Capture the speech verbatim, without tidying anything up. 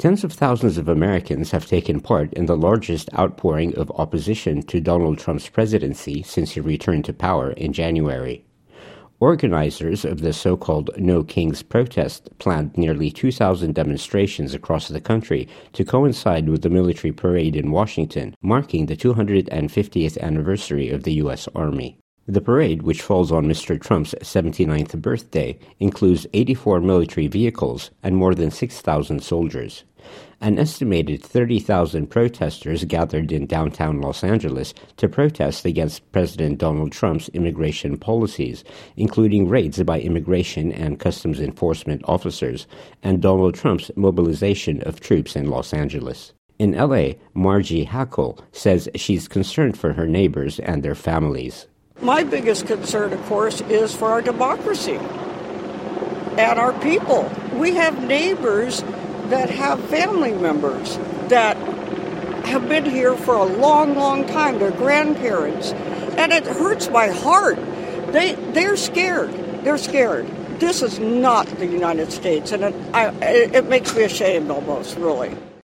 Tens of thousands of Americans have taken part in the largest outpouring of opposition to Donald Trump's presidency since he returned to power in January. Organizers of the so-called No Kings protest planned nearly two thousand demonstrations across the country to coincide with the military parade in Washington, marking the two hundred fiftieth anniversary of the U S Army. The parade, which falls on Mister Trump's seventy-ninth birthday, includes eighty-four military vehicles and more than six thousand soldiers. An estimated thirty thousand protesters gathered in downtown Los Angeles to protest against President Donald Trump's immigration policies, including raids by immigration and customs enforcement officers, and Donald Trump's mobilization of troops in Los Angeles. In L A, Margie Hackle says she's concerned for her neighbors and their families. My biggest concern, of course, is for our democracy and our people. We have neighbors that have family members that have been here for a long, long time, their grandparents, and it hurts my heart. They, they're scared. They're scared. This is not the United States, and it, I, it makes me ashamed almost, really.